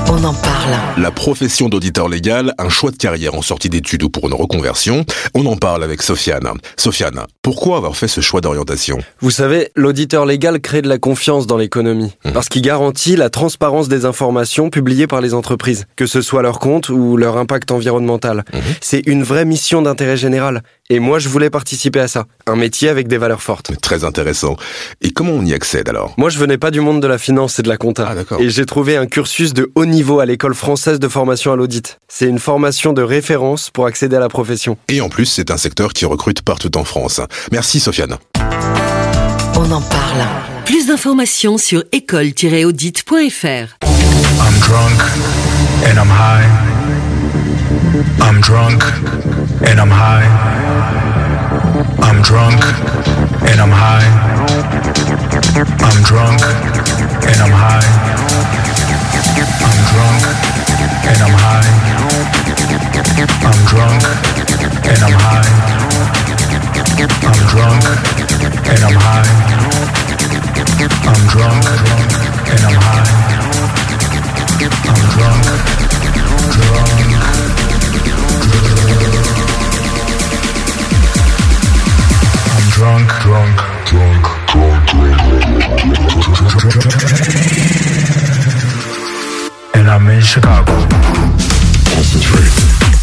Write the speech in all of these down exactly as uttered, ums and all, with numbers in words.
On en parle. La profession d'auditeur légal, un choix de carrière en sortie d'études ou pour une reconversion. On en parle avec Sofiane. Sofiane, pourquoi avoir fait ce choix d'orientation ? Vous savez, l'auditeur légal crée de la confiance dans l'économie, mmh. parce qu'il garantit la transparence des informations publiées par les entreprises, que ce soit leur compte ou leur impact environnemental. Mmh. C'est une vraie mission d'intérêt général. Et moi, je voulais participer à ça. Un métier avec des valeurs fortes. Très intéressant. Et comment on y accède alors ? Moi, je venais pas du monde de la finance et de la compta. Ah, d'accord. Et j'ai trouvé un cursus de haut niveau à l'école française de formation à l'audit. C'est une formation de référence pour accéder à la profession. Et en plus, c'est un secteur qui recrute partout en France. Merci Sofiane. On en parle. Plus d'informations sur école tiret audit point f r. I'm drunk and I'm high. I'm drunk and I'm high. I'm drunk and I'm high. I'm drunk and I'm high. I'm drunk and I'm high. I'm drunk and I'm high. I'm drunk and I'm high. I'm drunk and I'm high. I'm drunk, drunk, I'm drunk, drunk, drunk, drunk, drunk, and I'm in Chicago. Concentrate.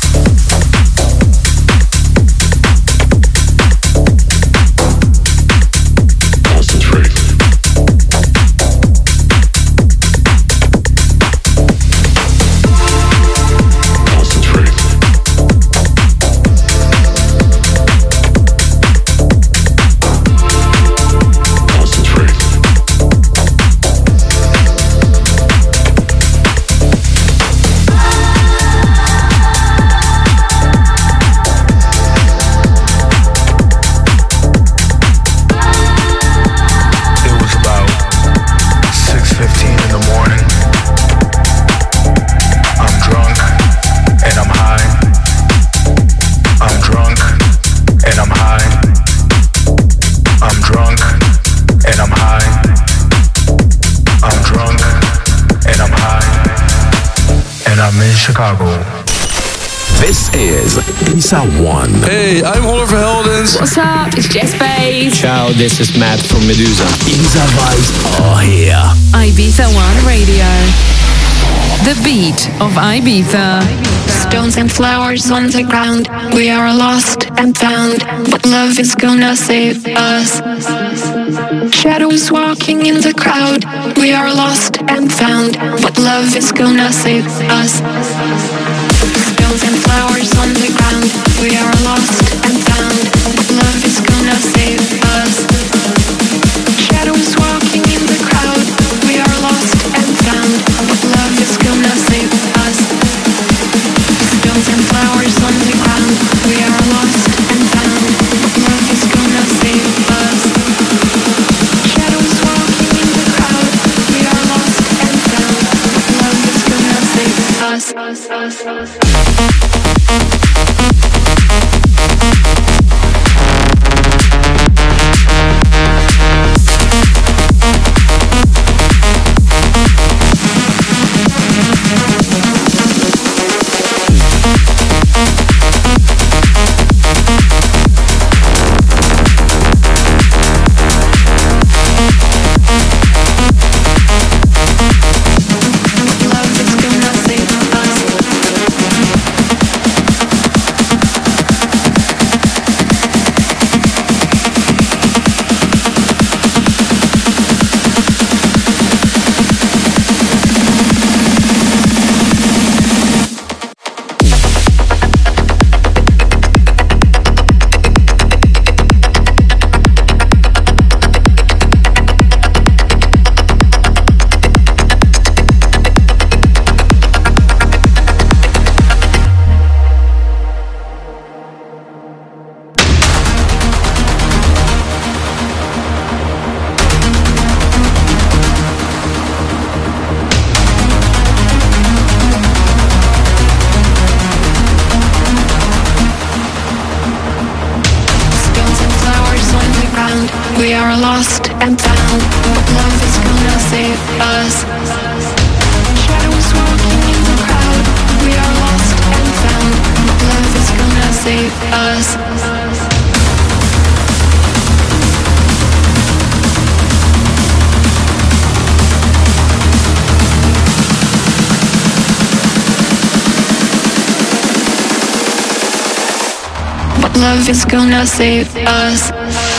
Chicago. This is Isa One. Hey, I'm Oliver Heldens. What's up? It's Jess Bays. Ciao, this is Matt from Medusa. Ibiza vibes are here. Ibiza One Radio. The beat of Ibiza. Stones and flowers on the ground. We are lost and found, but love is gonna save us. Shadows walking in the crowd. We are lost and found, but love is gonna save us. Stones and flowers on the ground. We are lost and found, but love is gonna save us. Shadows walking in the crowd. We are lost and found, but love is gonna save us. Stones and flowers on the ground. We are lost and found, but love is gonna save us. Shadows walking in the crowd. We are lost and found, but love is gonna save us. us, us, us. We are lost and found, but love is gonna save us. Shadows walking us. But love is gonna save us.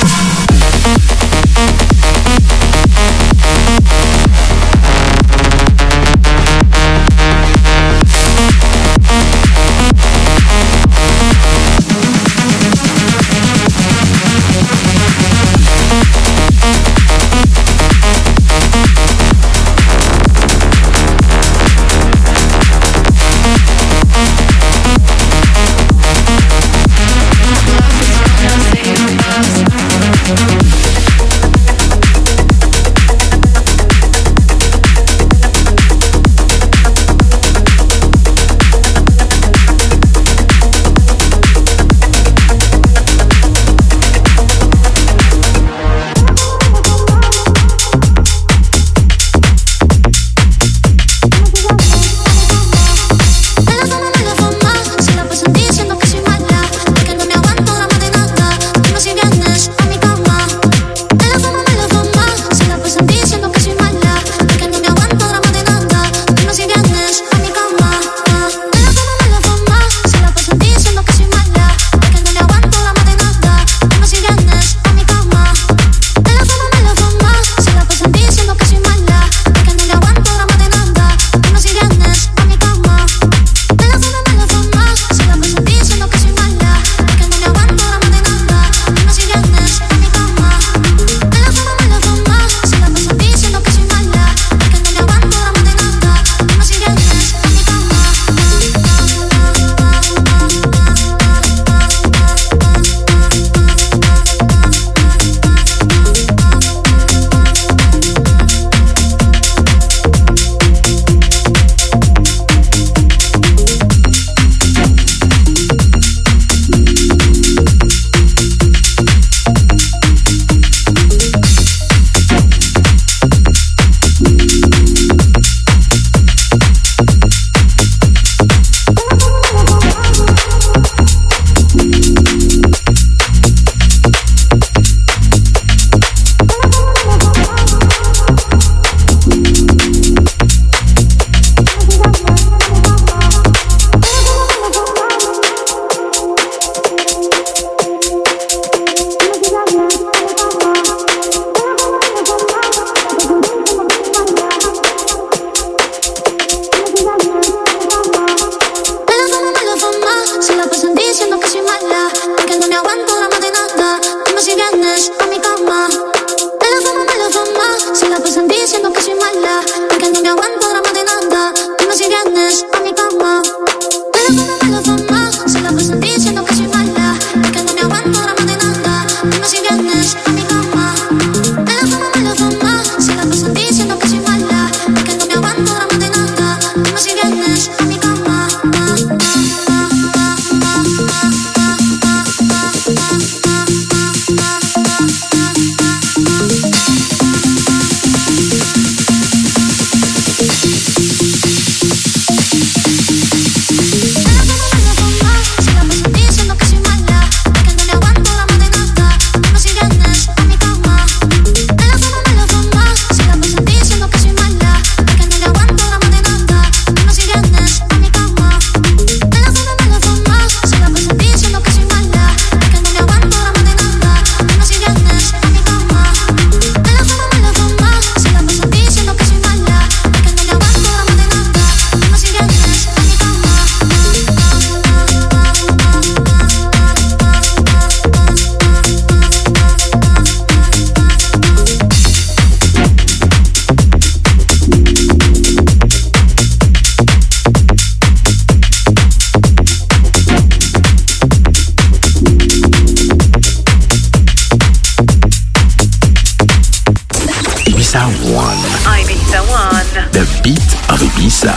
Ibiza One. The beat of Ibiza.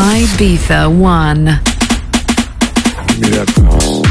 Ibiza One. Miracles.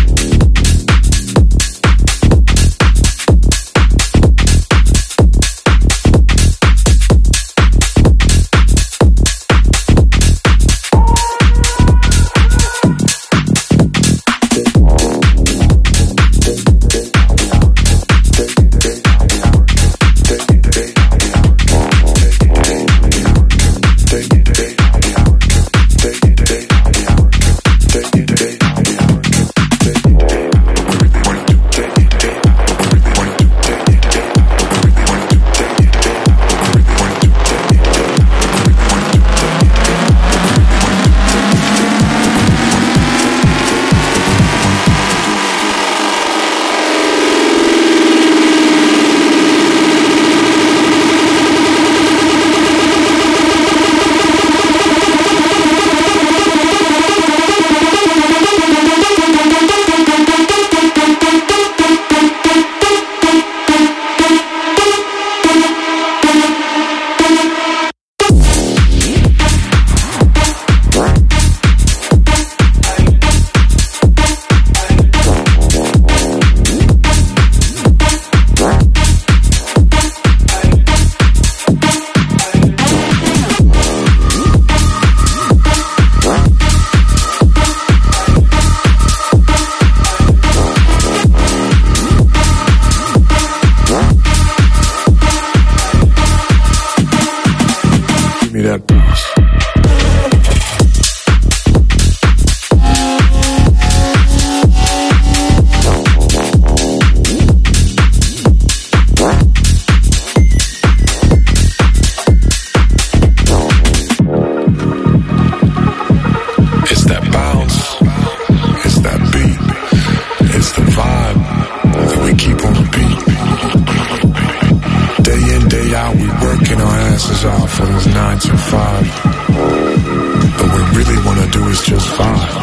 five. But what we really wanna do is just five.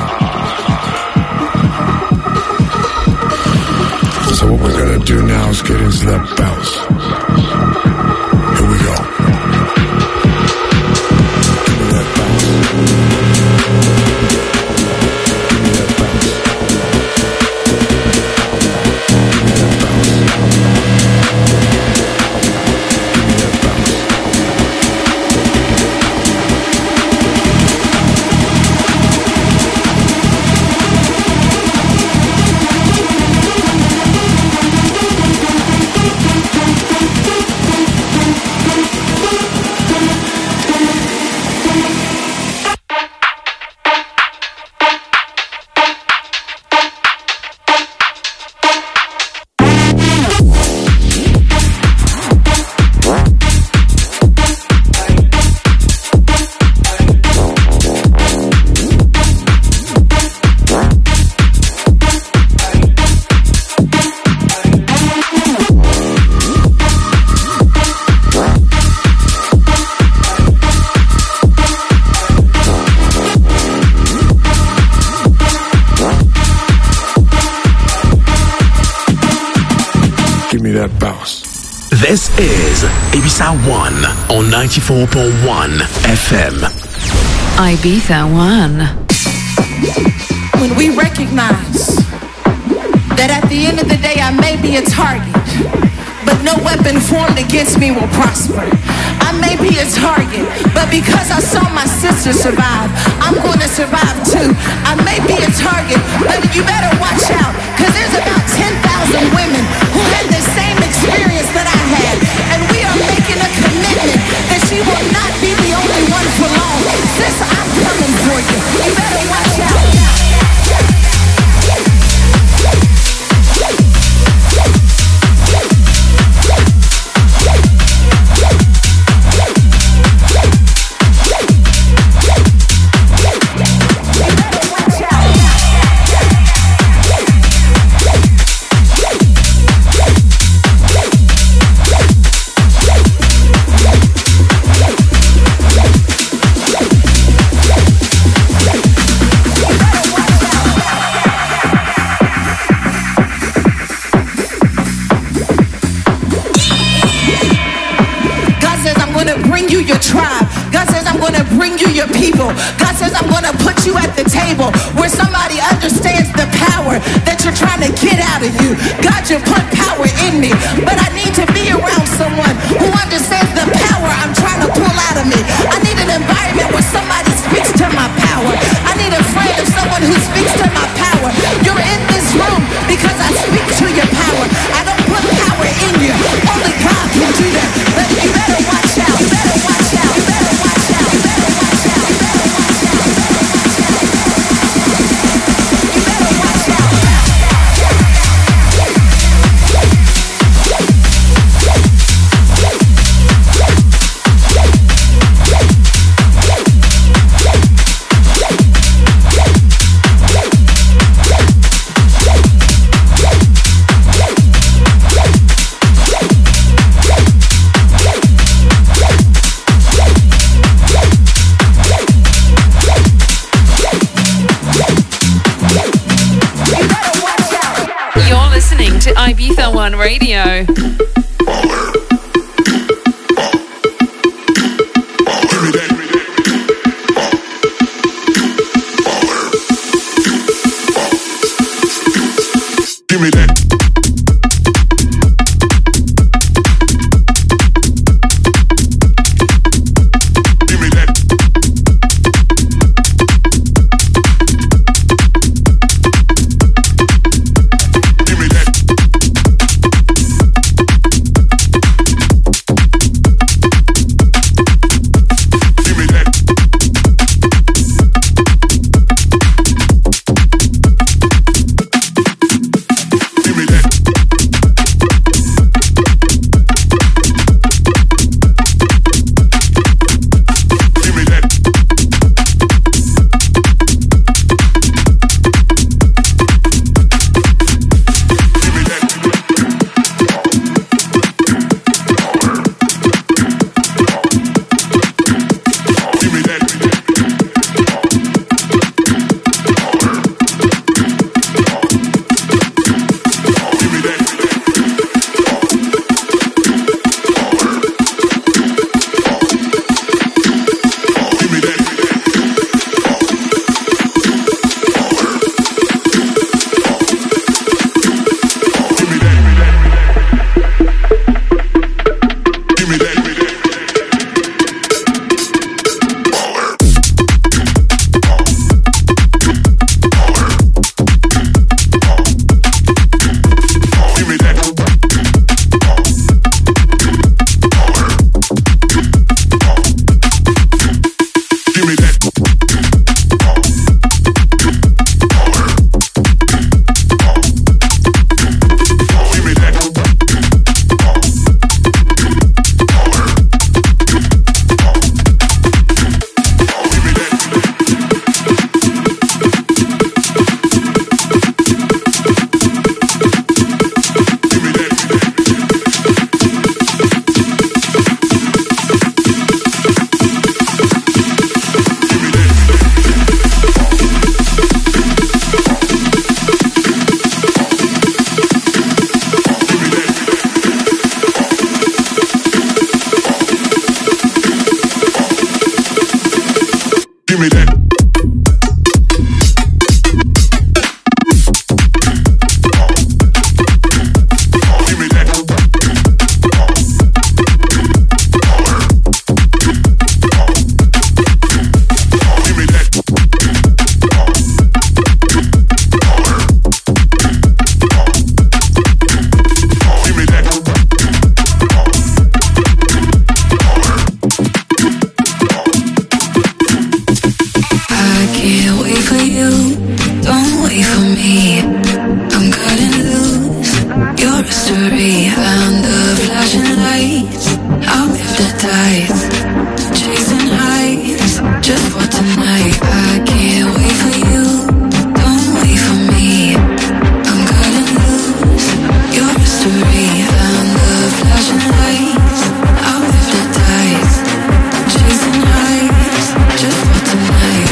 So what we're gonna do now is get into that bounce. Here we go. Give me that bounce. Give me that bounce. Give me that bounce. Give me that bounce. This is Ibiza One on ninety-four point one F M. Ibiza One. When we recognize that at the end of the day I may be a target, but no weapon formed against me will prosper. I may be a target, but because I saw my sister survive, I'm going to survive too. I may be a target, but you better watch out, because there's about ten thousand women who had the same experience that I had, and we are making a commitment that she will not be the only one for long. Sis, I'm coming for you. You better watch out. God says I'm going to put you at the table where somebody understands the power that you're trying to get out of you. God, you put power in me, but I need to be around someone who understands the power I'm trying to pull out of me. I need an environment where somebody speaks to my power. I need a friend of someone who speaks to my power. You're in this room because I speak to your power. I don't put power in you. Only God can do that. But you better watch out. You better watch out. You better watch out. You better watch out. You better watch out. You better watch out. To Ibiza One Radio. Give me that. can't wait for you, don't wait for me. I'm cutting loose, you're a story. Found the flashing lights, I'll hypnotize. Chasing highs, just for tonight. I can't wait for you, don't wait for me. I'm cutting loose, you're a story. Found the flashing lights, I'll hypnotize. Chasing highs, just for tonight.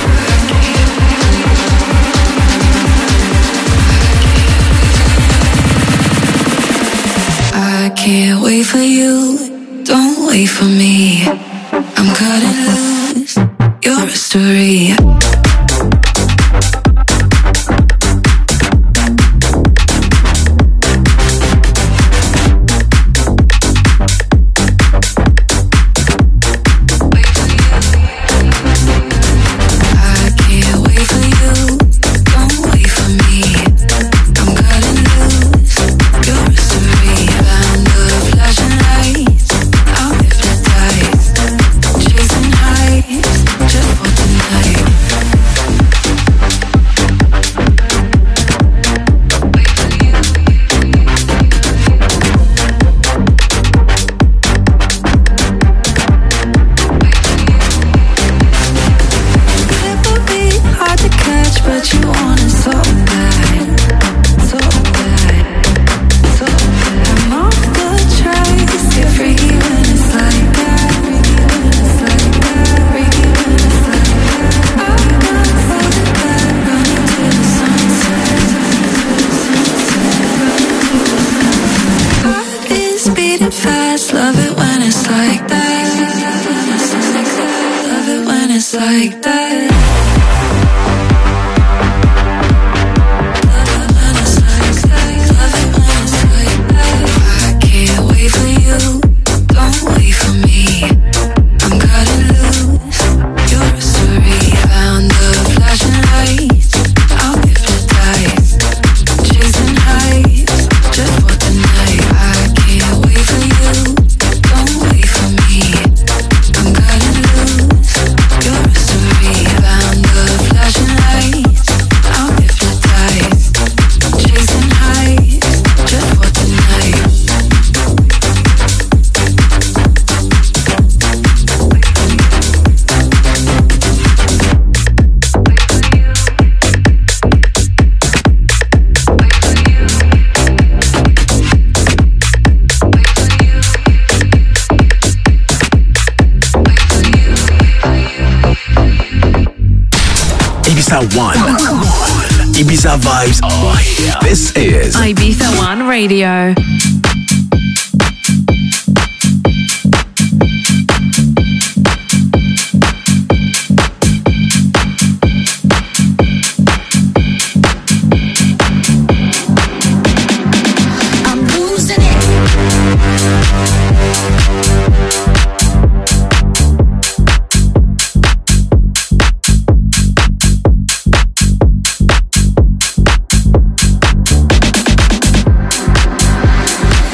I can't wait for you, don't wait for me. I'm cutting loose, you're a story. Ibiza One. Ibiza vibes. Oh, yeah. This is Ibiza One Radio. I'm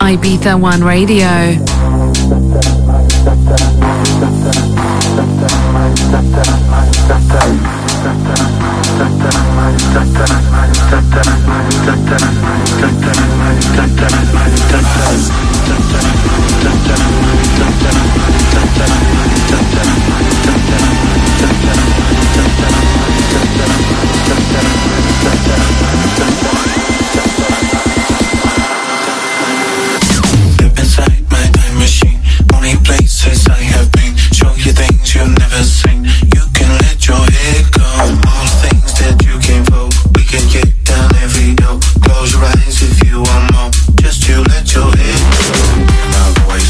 Ibiza One Radio. Step inside my time machine. Only places I have been. Show you things you've never seen. You can let your head go. All things that you came for. We can get down every door. Close your eyes if you want more. Just you let your head go. Hear my voice.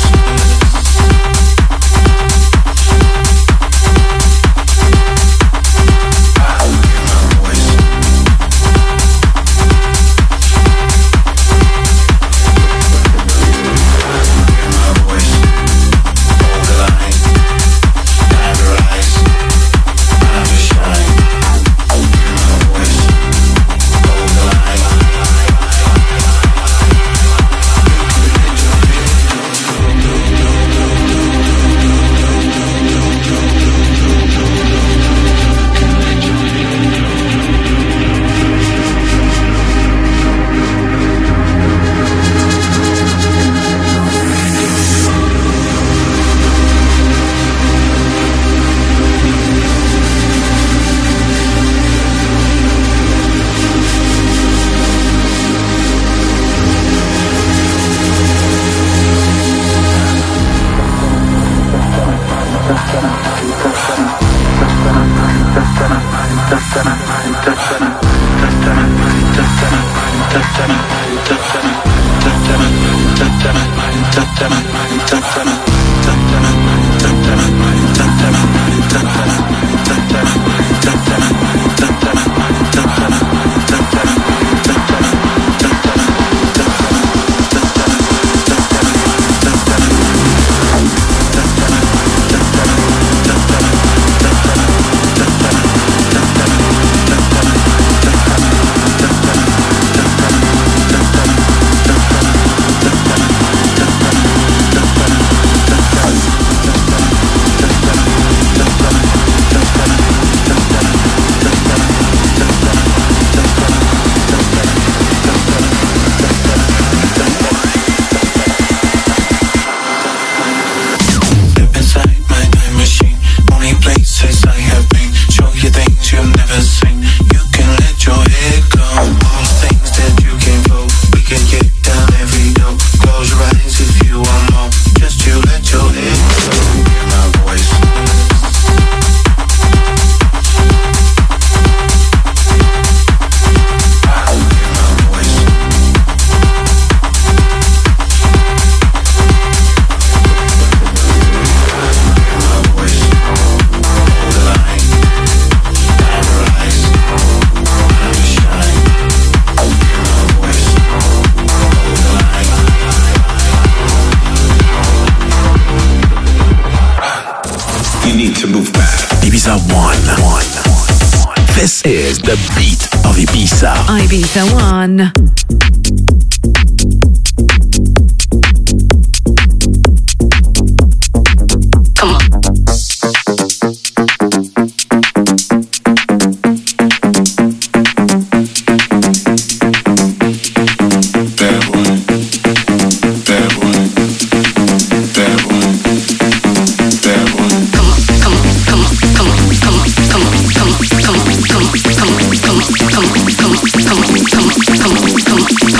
Ibiza One. One. This is the beat of Ibiza. Ibiza One. Come on, come on, come on, come on, come on, come on, come on, come on, come on, come on, come on, come on, come on, come on, come on, come on, come on,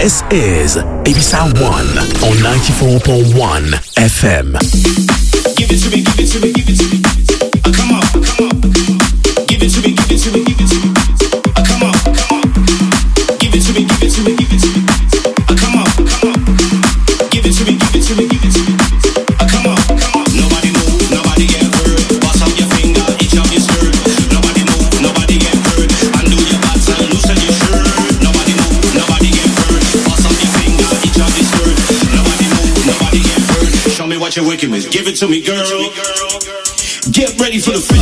This is Ibiza One on ninety-four point one F M. Give it to me, give it to me, give it to me. Uh, come on, come on. Give it to me, give it to me, give it to me. Uh, come on, come on. Give it to me, give it to me, give it to me. Uh, come on, come on. Give it to me, give it to me, give it to me. Uh, come on, come on. Nobody move, nobody get hurt. Bust out your finger, each of your skirt. Nobody move, nobody get hurt. Undo your bats and loosen your shirt. Nobody move, nobody get hurt. Bust out your finger, each of your skirt. Nobody move, nobody get hurt. Show me what you're working with. Give it to me, girl. Get ready for the flow.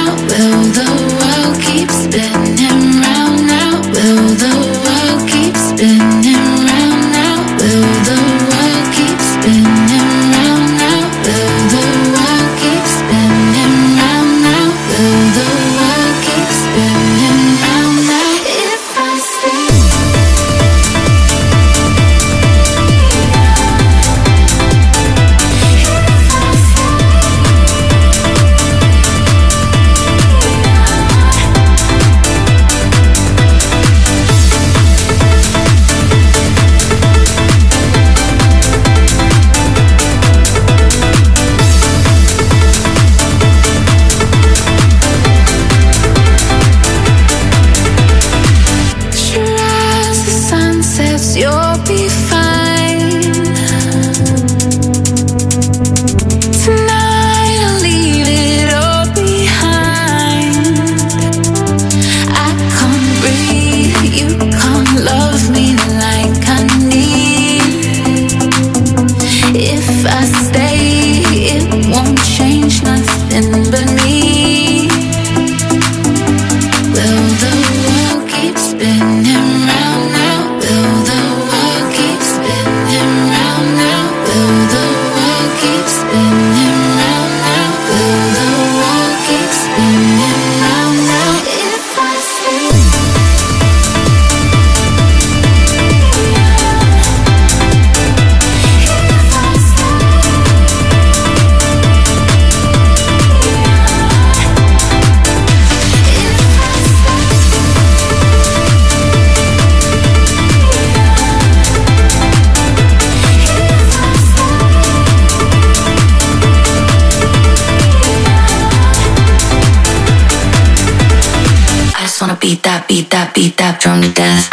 Will the world keep spinning round now? Will the world keep spinning? drunk to death.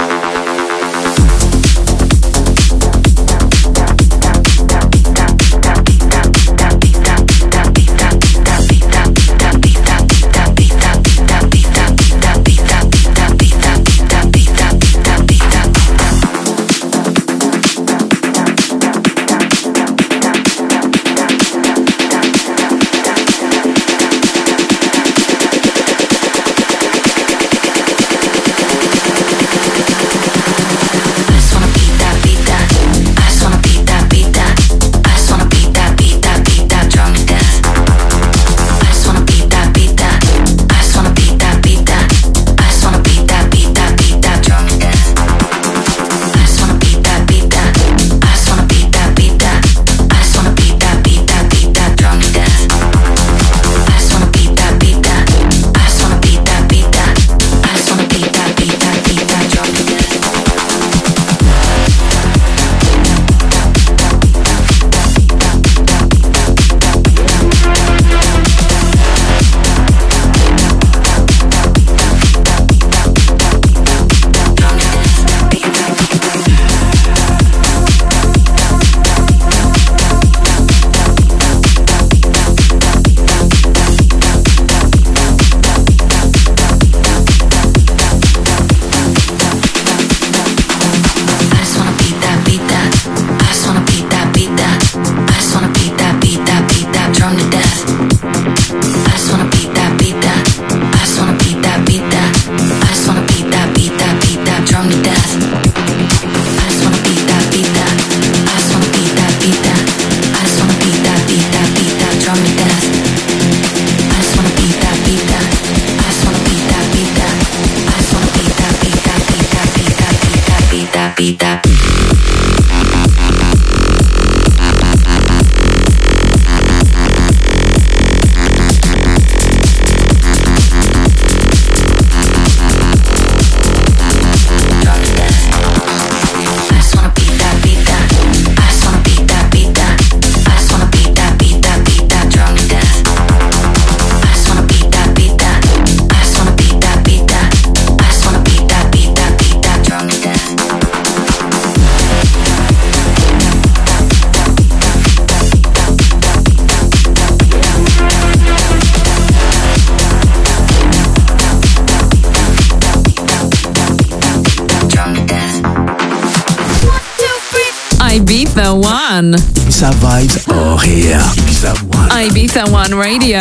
Ibiza One. Ibiza vibes are here. Ibiza One. Ibiza One Radio.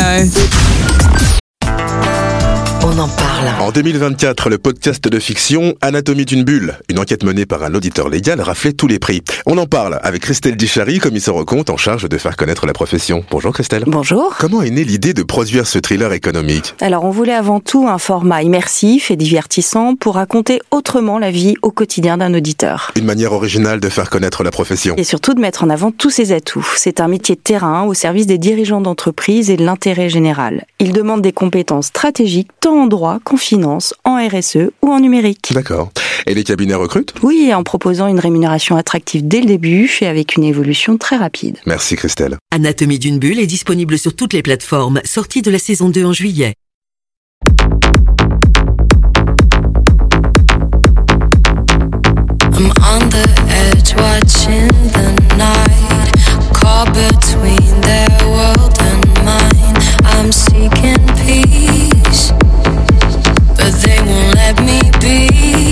On en parle. En deux mille vingt-quatre, le podcast de fiction Anatomie d'une bulle, une enquête menée par un auditeur légal, raflait tous les prix. On en parle avec Christelle Dichary, commissaire aux comptes en charge de faire connaître la profession. Bonjour Christelle. Bonjour. Comment est née l'idée de produire ce thriller économique ? Alors on voulait avant tout un format immersif et divertissant pour raconter autrement la vie au quotidien d'un auditeur. Une manière originale de faire connaître la profession. Et surtout de mettre en avant tous ses atouts. C'est un métier de terrain au service des dirigeants d'entreprise et de l'intérêt général. Il demande des compétences stratégiques tant en droit qu'en finance, en R S E ou en numérique. D'accord. Et les cabinets recrutent ? Oui, en proposant une rémunération attractive dès le début et avec une évolution très rapide. Merci Christelle. Anatomie d'une bulle est disponible sur toutes les plateformes, sortie de la saison deux en juillet. I'm on the edge watching the night, caught between their world and mine. I'm seeking peace, but they won't let me be.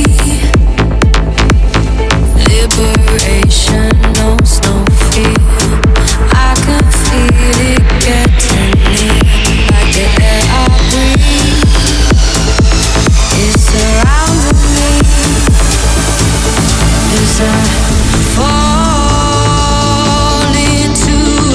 Liberation knows no fear. I can feel it getting near, like the air I breathe. It's surrounding me as I fall into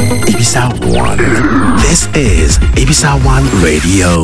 Ibiza One. This is Ibiza One Radio.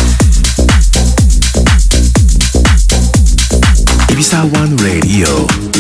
Ibiza One Radio.